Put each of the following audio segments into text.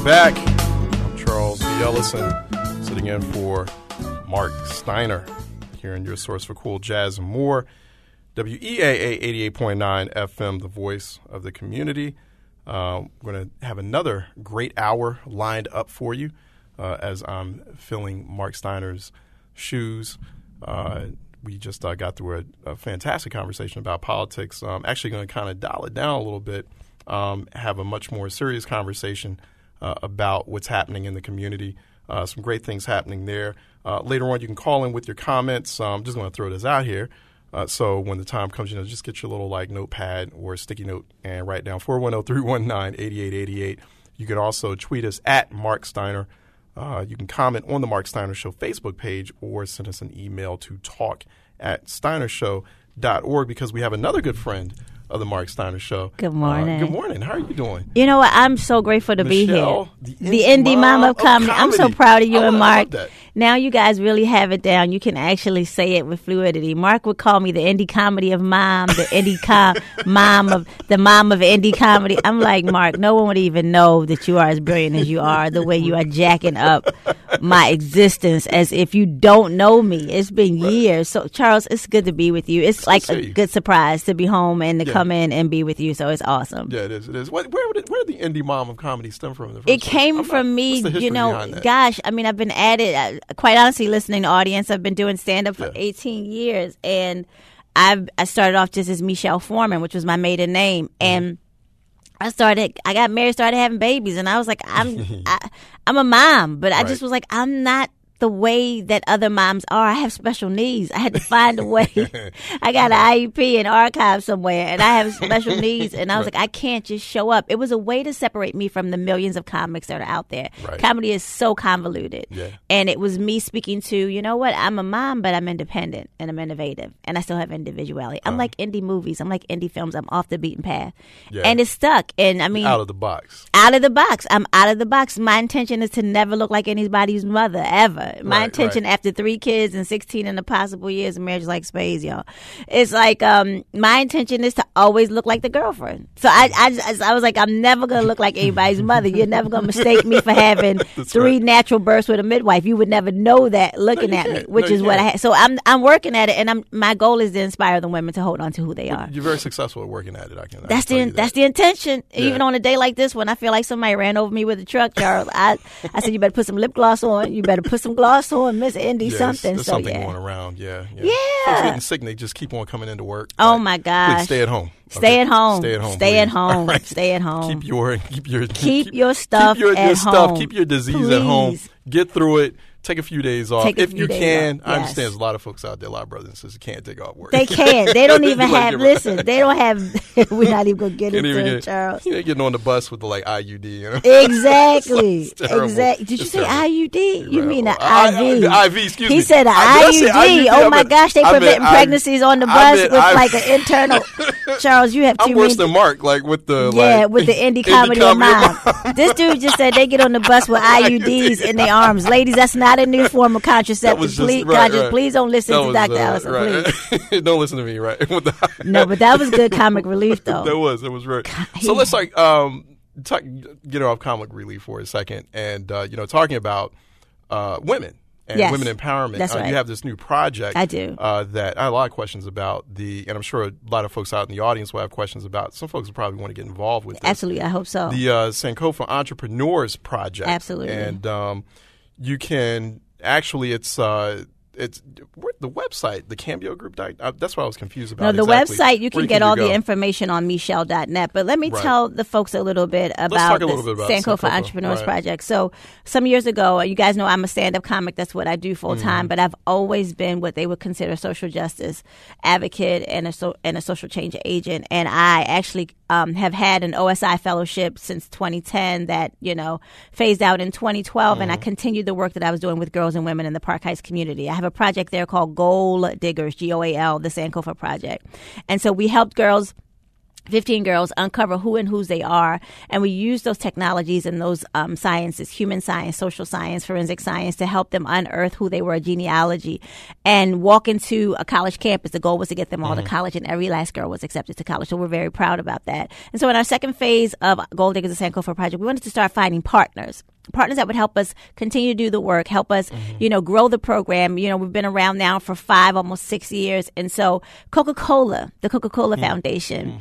back. I'm Charles B. Ellison, sitting in for Mark Steiner here in your source for cool jazz and more. WEAA 88.9 FM, the voice of the community. We're going to have another great hour lined up for you as I'm filling Mark Steiner's shoes. We just got through a fantastic conversation about politics. I'm actually going to kind of dial it down a little bit, have a much more serious conversation about what's happening in the community. Some great things happening there. Later on, you can call in with your comments. I'm just going to throw this out here. So when the time comes, just get your little notepad or a sticky note and write down 410-319-8888. You can also tweet us at Mark Steiner. You can comment on the Mark Steiner Show Facebook page or send us an email to talk@steinershow.org because we have another good friend of the Mark Steiner Show. Good morning. Good morning. How are you doing? You know what? I'm so grateful to Michelle, be here. The indie mom of comedy. I'm so proud of you and Mark. I love that. Now you guys really have it down. You can actually say it with fluidity. Mark would call me the indie comedy of mom, the indie mom of indie comedy. I'm like, Mark, no one would even know that you are as brilliant as you are, the way you are jacking up my existence as if you don't know me. It's been years. So, Charles, it's good to be with you. It's like a good surprise to be home and to come in and be with you. So it's awesome. Yeah, it is. It is. Where did the indie mom of comedy stem from? It came from me, gosh, I mean, I've been at it. Quite honestly, listening to audience, I've been doing stand-up for 18 years, and I started off just as Michelle Foreman, which was my maiden name, and I got married, started having babies, and I was like, I'm a mom, but I just was like, I'm not the way that other moms are. I have special needs. I had to find a way. I got an IEP and archive somewhere, and I have special needs, and I was like, I can't just show up. It was a way to separate me from the millions of comics that are out there. Right. Comedy is so convoluted. Yeah. And it was me speaking to, you know what, I'm a mom, but I'm independent, and I'm innovative, and I still have individuality. I'm like indie movies. I'm like indie films. I'm off the beaten path. Yeah. And it's stuck. And I mean, out of the box. Out of the box. I'm out of the box. My intention is to never look like anybody's mother, ever. My intention after 3 kids and 16 and the possible years of marriage like spades, y'all. It's like my intention is to always look like the girlfriend. So I was like, I'm never going to look like anybody's mother. You're never going to mistake me for having 3 natural births with a midwife. You would never know that looking at me, which is what I had. So I'm working at it, and my goal is to inspire the women to hold on to who they are. You're very successful at working at it. That's the intention. Yeah. Even on a day like this, when I feel like somebody ran over me with a truck, Charles, I said, you better put some lip gloss on. You better put some gloss on. Miss Indy something. There's something going around. Yeah. Yeah. Folks getting sick, and they just keep on coming into work. Oh my gosh. Please stay at home. Stay at home. Stay at home. Stay at home. Right. Stay at home. Keep your stuff at home. Keep your disease at home. Get through it. Take a few days off if you can. I understand there's a lot of folks out there, a lot of brothers and sisters who can't take off work. They can't. They don't even have. Listen, they don't have. We're not even gonna get into it, Charles. You know, getting on the bus with the IUD. You know? Exactly. Exactly. Did you say IUD? You mean the IV? IV. Excuse me. He said IUD. Oh my gosh, they preventing pregnancies on the bus with like an internal. Charles, you have too many. I'm worse than Mark. Like with the with the indie comedy of mom. This dude just said they get on the bus with IUDs in their arms. Ladies, that's not a new form of contraceptive. Please don't listen to Dr. Allison. Please. Don't listen to me, right? No, but that was good comic relief, though. That was right. So let's get off comic relief for a second, and talking about women and women empowerment. That's right. You have this new project. I do. That I have a lot of questions about and I'm sure a lot of folks out in the audience will have questions about. Some folks will probably want to get involved with this. Absolutely, I hope so. The Sankofa Entrepreneurs Project. Absolutely. And you can actually, it's the website, the Cambio Group. That's what I was confused about. No, the website, you can get all the information on Michelle.net. But let me tell the folks a little bit about the Sankofa Entrepreneurs Project. So some years ago, you guys know I'm a stand-up comic. That's what I do full-time. But I've always been what they would consider a social justice advocate and a social change agent. And I actually have had an OSI fellowship since 2010 that, phased out in 2012. And I continued the work that I was doing with girls and women in the Park Heights community. I have a project there called Goal Diggers, GOAL, the Sankofa Project. And so we helped girls 15 girls, uncover who and whose they are. And we use those technologies and those sciences, human science, social science, forensic science, to help them unearth who they were, a genealogy, and walk into a college campus. The goal was to get them all to college, and every last girl was accepted to college. So we're very proud about that. And so in our second phase of Gold Diggers of Sankofa Project, we wanted to start finding partners that would help us continue to do the work, help us, grow the program. We've been around now for 5, almost 6 years. And so Coca-Cola, the Coca-Cola Foundation,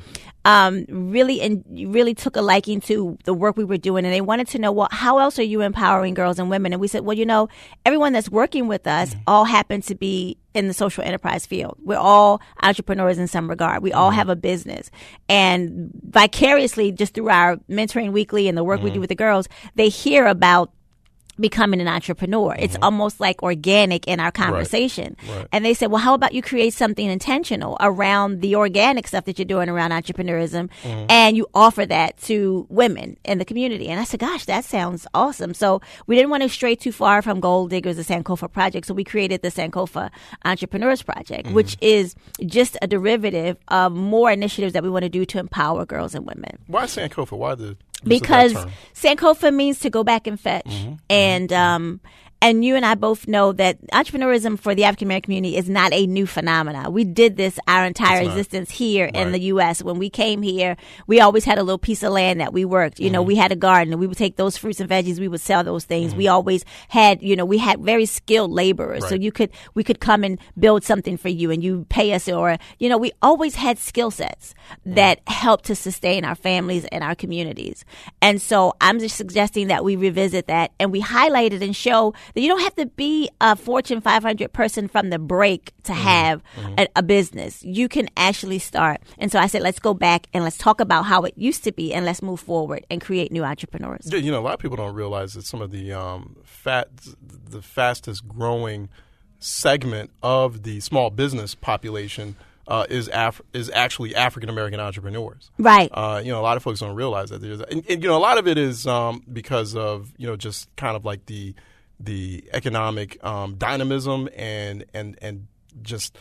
really took a liking to the work we were doing. And they wanted to know, well, how else are you empowering girls and women? And we said, well, everyone that's working with us all happen to be in the social enterprise field. We're all entrepreneurs in some regard. We all have a business. And vicariously, just through our Mentoring Weekly and the work we do with the girls, they hear about becoming an entrepreneur. It's almost like organic in our conversation. Right. And they said, well, how about you create something intentional around the organic stuff that you're doing around entrepreneurism, and you offer that to women in the community? And I said, gosh, that sounds awesome. So we didn't want to stray too far from Gold Diggers, the Sankofa Project. So we created the Sankofa Entrepreneurs Project, which is just a derivative of more initiatives that we want to do to empower girls and women. Why Sankofa? Why the... Because Sankofa means to go back and fetch. And you and I both know that entrepreneurism for the African American community is not a new phenomenon. We did this our entire existence here in the U.S. When we came here, we always had a little piece of land that we worked. We had a garden, and we would take those fruits and veggies. We would sell those things. We always had, we had very skilled laborers. So we could come and build something for you, and you pay us, or, we always had skill sets that helped to sustain our families and our communities. And so I'm just suggesting that we revisit that, and we highlight it and show that you don't have to be a Fortune 500 person from the break to have a business. You can actually start. And so I said, let's go back and let's talk about how it used to be, and let's move forward and create new entrepreneurs. Yeah, a lot of people don't realize that some of the fastest growing segment of the small business population is actually African American entrepreneurs. Right. A lot of folks don't realize that. And a lot of it is because of just kind of like the economic dynamism and just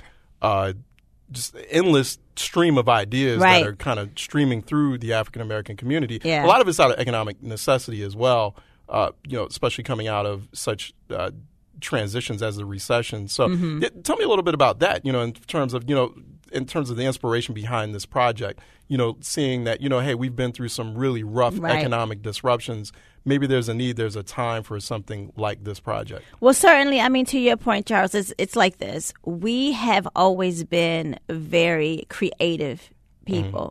endless stream of ideas that are kind of streaming through the African American community. Yeah. A lot of it's out of economic necessity as well. Especially coming out of such transitions as the recession. So tell me a little bit about that. In terms of the inspiration behind this project. Seeing that hey, we've been through some really rough economic disruptions. Maybe there's a time for something like this project. Well, certainly. I mean, to your point, Charles, it's like this. We have always been very creative people.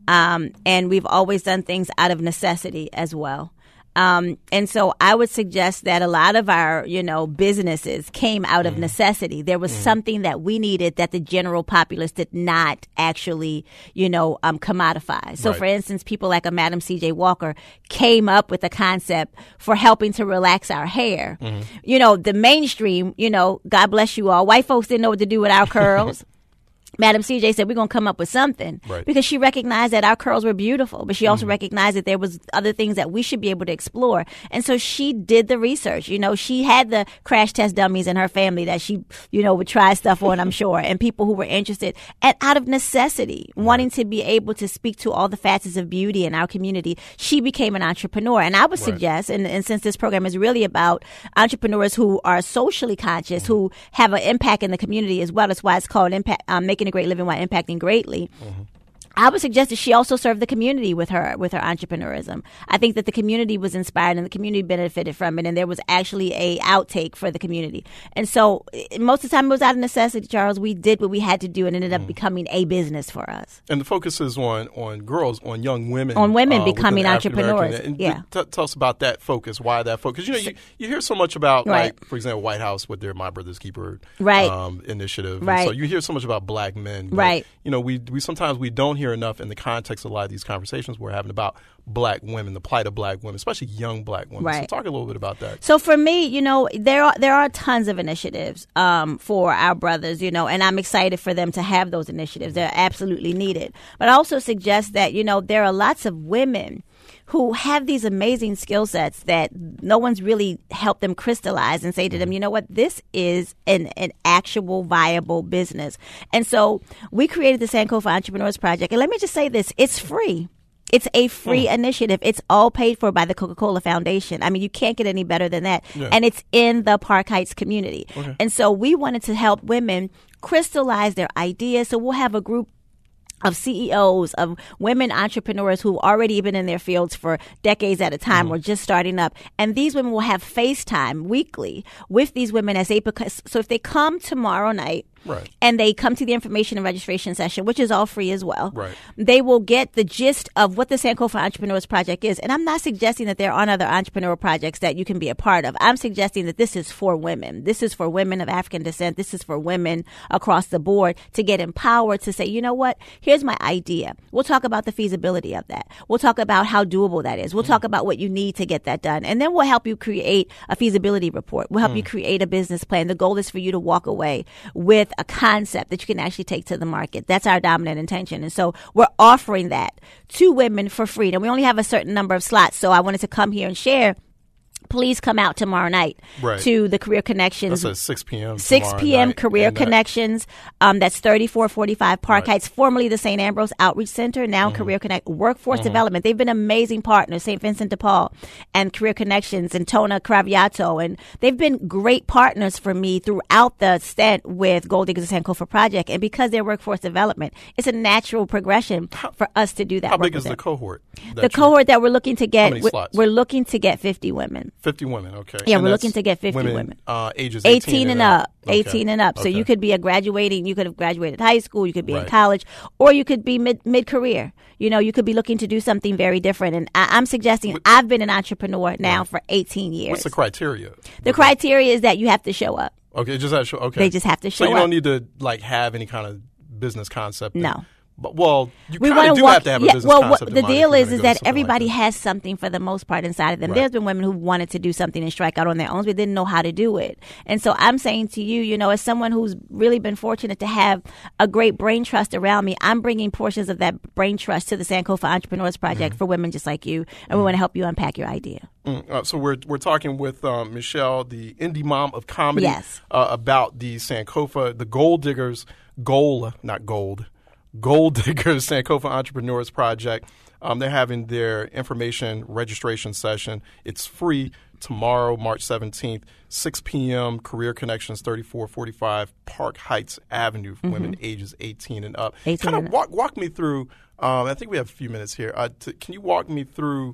And we've always done things out of necessity as well. And so I would suggest that a lot of our, businesses came out of necessity. There was something that we needed that the general populace did not actually, commodify. So, for instance, people like a Madam C.J. Walker came up with a concept for helping to relax our hair. The mainstream, God bless you all, white folks didn't know what to do with our curls. Madam CJ said, we're going to come up with something, because she recognized that our curls were beautiful, but she also recognized that there was other things that we should be able to explore. And so she did the research. She had the crash test dummies in her family that she, would try stuff on, I'm sure, and people who were interested. And out of necessity, wanting to be able to speak to all the facets of beauty in our community, she became an entrepreneur. And I would suggest, and since this program is really about entrepreneurs who are socially conscious, who have an impact in the community as well, that's why it's called Making a Great Living While Impacting Greatly. I would suggest that she also served the community with her entrepreneurism. I think that the community was inspired and the community benefited from it, and there was actually a outtake for the community. And so most of the time it was out of necessity, Charles. We did what we had to do, and it ended up becoming a business for us. And the focus is on girls, on young women. On women becoming entrepreneurs. Tell us about that focus, why that focus. You hear so much about, like, for example, White House with their My Brother's Keeper initiative. Right. So you hear so much about black men. But, we sometimes we don't hear enough in the context of a lot of these conversations we're having about black women, the plight of black women, especially young black women. So talk a little bit about that. So for me, there are tons of initiatives for our brothers, and I'm excited for them to have those initiatives. They're absolutely needed. But I also suggest that, there are lots of women who have these amazing skill sets that no one's really helped them crystallize and say to them, you know what, this is an actual viable business. And so we created the Sankofa Entrepreneurs Project. And let me just say this, it's free. It's a free initiative. It's all paid for by the Coca-Cola Foundation. I mean, you can't get any better than that. Yeah. And it's in the Park Heights community. Okay. And so we wanted to help women crystallize their ideas. So we'll have a group of CEOs, of women entrepreneurs who've already been in their fields for decades at a time or just starting up. And these women will have FaceTime weekly with these women as they, so if they come tomorrow night, right, and they come to the information and registration session, which is all free as well, right, they will get the gist of what the Sankofa Entrepreneurs Project is. And I'm not suggesting that there aren't other entrepreneurial projects that you can be a part of. I'm suggesting that this is for women. This is for women of African descent. This is for women across the board to get empowered to say, you know what, here's my idea. We'll talk about the feasibility of that. We'll talk about how doable that is. We'll talk about what you need to get that done. And then we'll help you create a feasibility report. We'll help you create a business plan. The goal is for you to walk away with a concept that you can actually take to the market. That's our dominant intention. And so we're offering that to women for free. And we only have a certain number of slots. So I wanted to come here and share. Please come out tomorrow night to the Career Connections. That's at 6 p.m. 6 p.m. Career Connections. That's 3445 Park Heights, formerly the St. Ambrose Outreach Center, now Career Connect. Workforce Development. They've been amazing partners, St. Vincent de Paul and Career Connections and Tona Craviato. And they've been great partners for me throughout the stint with Gold Diggers and Sankofa Project. And because they're workforce development, it's a natural progression for us to do that. How big is the cohort? The cohort that we're looking to get, we're looking to get 50 women. 50 women, okay. Yeah, and we're looking to get 50 women. Ages 18 and up. Okay. 18 and up. So you could be you could have graduated high school, you could be in college, or you could be mid-career. You know, you could be looking to do something very different. And I'm suggesting, I've been an entrepreneur now for 18 years. What's the criteria? The criteria is that you have to show up. Okay, just have to show up. Okay. They just have to show up. So you don't need to have any kind of business concept. No. But, you kind of do have to have a business concept. The deal is that everybody has something for the most part inside of them. Right. There's been women who wanted to do something and strike out on their own, but didn't know how to do it. And so I'm saying to you, you know, as someone who's really been fortunate to have a great brain trust around me, I'm bringing portions of that brain trust to the Sankofa Entrepreneurs Project for women just like you, and we want to help you unpack your idea. So we're talking with Michelle, the indie mom of comedy, about the Sankofa, the Gold Diggers, Gold Diggers Sankofa Entrepreneurs Project. They're having their information registration session. It's free tomorrow, March 17th, 6 p.m., Career Connections, 3445 Park Heights Avenue for women ages 18 and up. Walk me through, I think we have a few minutes here. Can you walk me through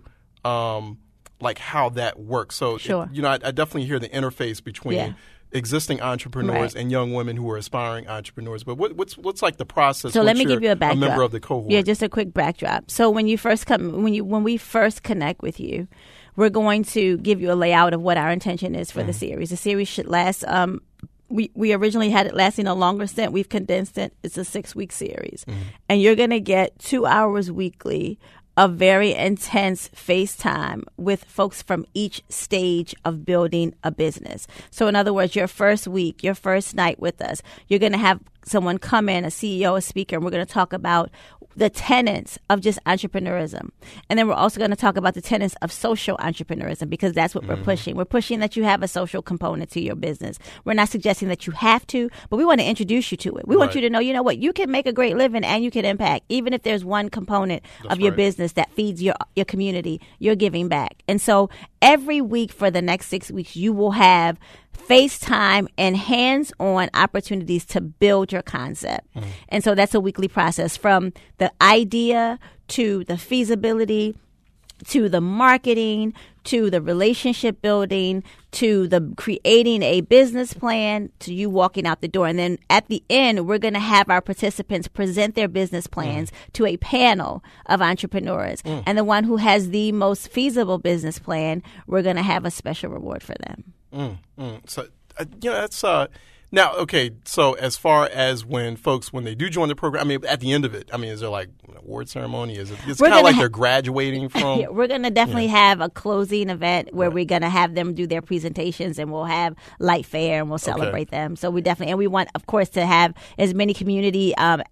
how that works? So, sure. I definitely hear the interface between existing entrepreneurs and young women who are aspiring entrepreneurs. But what's the process? So let me give you a backdrop. A member of the cohort. Yeah, just a quick backdrop. So when you first when we first connect with you, we're going to give you a layout of what our intention is for the series. The series should last. We originally had it lasting a longer stint. We've condensed it. It's a 6-week series, and you're going to get 2 hours weekly of very intense FaceTime with folks from each stage of building a business. So in other words, your first week, your first night with us, you're going to have someone come in, a CEO, a speaker, and we're going to talk about the tenets of just entrepreneurism. And then we're also going to talk about the tenets of social entrepreneurism, because that's what we're pushing. We're pushing that you have a social component to your business. We're not suggesting that you have to, but we want to introduce you to it. We want you to know, you know what, you can make a great living and you can impact, even if there's one component of your business that feeds your community, you're giving back. And so every week for the next 6 weeks, you will have FaceTime and hands-on opportunities to build your concept. And so that's a weekly process, from the idea to the feasibility to the marketing to the relationship building to the creating a business plan to you walking out the door. And then at the end, we're going to have our participants present their business plans to a panel of entrepreneurs. And the one who has the most feasible business plan, we're going to have a special reward for them. So, that's Now, okay, so as far as when they do join the program, I mean, at the end of it, I mean, is there like an award ceremony? It's kind of like they're graduating from? Yeah, we're going to definitely have a closing event where we're going to have them do their presentations, and we'll have light fair, and we'll celebrate them. So we definitely, and we want, of course, to have as many community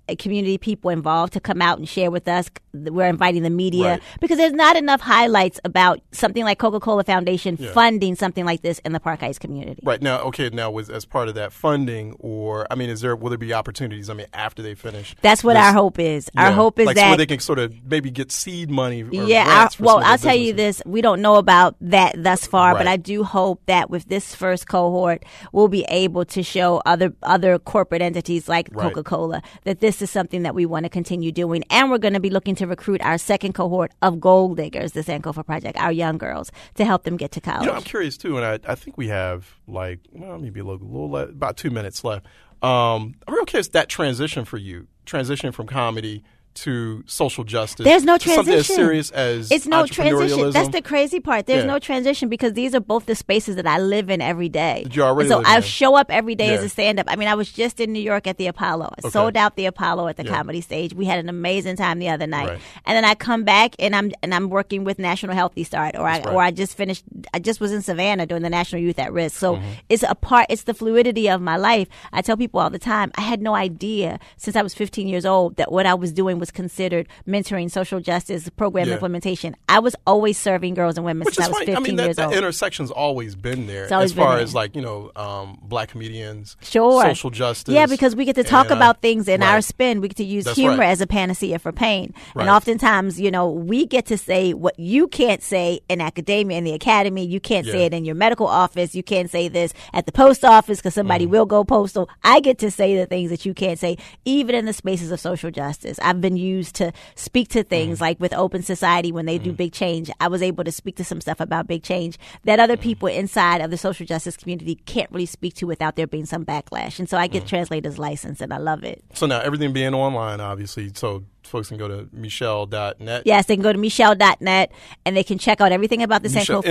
people involved to come out and share with us. We're inviting the media because there's not enough highlights about something like Coca-Cola Foundation funding something like this in the Park Heights community. Right. Now, as part of that funding, or, I mean, will there be opportunities, I mean, after they finish? That's what our hope is. Our hope is that so they can sort of maybe get seed money. I'll tell you this. We don't know about that thus far, but I do hope that with this first cohort, we'll be able to show other corporate entities like Coca-Cola that this is something that we want to continue doing. And we're going to be looking to recruit our second cohort of gold diggers, the Sankofa Project, our young girls, to help them get to college. I'm curious, too, and I think we have, maybe a little about 2 minutes left. I'm real curious that transition for you, from comedy to social justice. There's no transition. Something as serious as it's no transition. That's the crazy part. There's no transition because these are both the spaces that I live in every day. Did you already so live I in? Show up every day as a stand-up. I mean, I was just in New York at the Apollo. I sold out the Apollo at the Comedy Stage. We had an amazing time the other night. And then I come back and I'm working with National Healthy Start, or I just finished. I just was in Savannah doing the National Youth at Risk. So it's the fluidity of my life. I tell people all the time, I had no idea since I was 15 years old that what I was doing was considered mentoring, social justice, program implementation. I was always serving girls and women since I was 15 years old. That intersection's always been there as far as black comedians, social justice. Yeah, because we get to talk about things in our spin. We get to use humor as a panacea for pain. And oftentimes, we get to say what you can't say in academia, in the academy. You can't say it in your medical office. You can't say this at the post office because somebody will go postal. I get to say the things that you can't say, even in the spaces of social justice. I've been used to speak to things like with Open Society when they do big change. I was able to speak to some stuff about big change that other people inside of the social justice community can't really speak to without there being some backlash. And so I get translator's license and I love it. So now everything being online, obviously, so folks can go to Michelle.net. Yes, they can go to Michelle.net and they can check out everything about the Sankofa.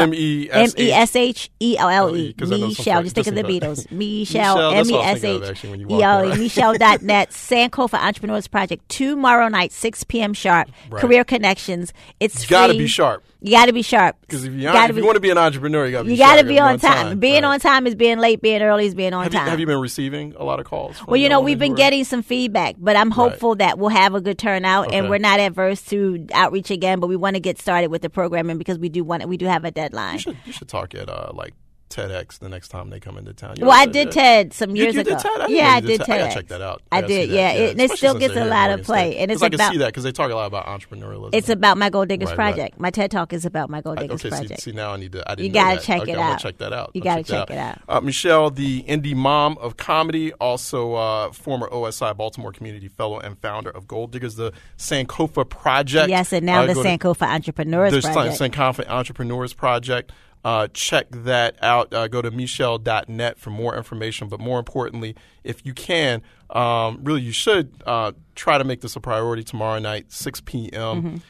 M-E-S-H-E-L-L-E. Michelle, just think of the Beatles. Michelle, M-E-S-H-E-L-E. Michelle.net, Sankofa Entrepreneurs Project, tomorrow night, 6 p.m. sharp. Career Connections. It's free. Got to be sharp. You got to be sharp. Because if you want to be an entrepreneur, you got to be sharp. You got to be on time. Being on time is being late. Being early is being on time. Have you been receiving a lot of calls? Well, we've been getting some feedback, but I'm hopeful that we'll have a good turnout, and we're not adverse to outreach again. But we want to get started with the programming because we do have a deadline. You should talk at TEDx the next time they come into town. I did TED some years ago. You did TED? I did TED. I gotta check that out. I did, and it still gets a lot of play. And it's I can see that because they talk a lot about entrepreneurialism. It's about my Gold Diggers Project. My TED Talk is about my Gold Diggers Project. See, now I didn't you gotta check it out. I'm gonna check that out. You gotta check it out. Michelle, the indie mom of comedy, also former OSI Baltimore Community Fellow and founder of Gold Diggers, the Sankofa Project. Yes, and now the Sankofa Entrepreneurs Project. The Sankofa Entrepreneurs Project. Check that out. Go to Michelle.net for more information. But more importantly, if you can, really you should try to make this a priority tomorrow night, 6 p.m.,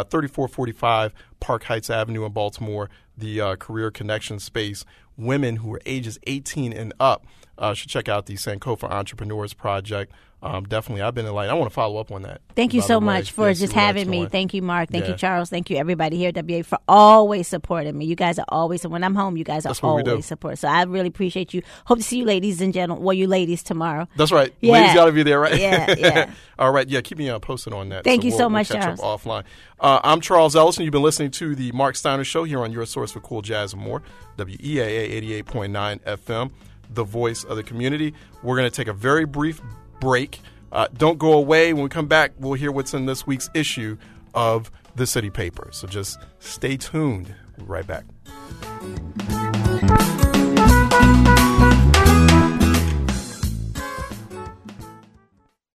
3445 Park Heights Avenue in Baltimore, the Career Connection Space. Women who are ages 18 and up should check out the Sankofa Entrepreneurs Project. Definitely. I've been enlightened. I want to follow up on that. Thank you so much for just having me. Thank you, Mark. Thank you, Charles. Thank you, everybody here at WA, for always supporting me. You guys are always, when I'm home, you guys are always supporting. So I really appreciate you. Hope to see you ladies and gentlemen, you ladies tomorrow. That's right. Yeah. Ladies got to be there, right? Yeah. All right. Yeah, keep me posted on that. Thank you so much, we'll catch Charles. Up offline. I'm Charles Ellison. You've been listening to the Mark Steiner Show here on your source for cool jazz and more, WEAA 88.9 FM, the voice of the community. We're going to take a very brief break. Don't go away. When we come back, we'll hear what's in this week's issue of the City Paper. So just stay tuned. We'll be right back.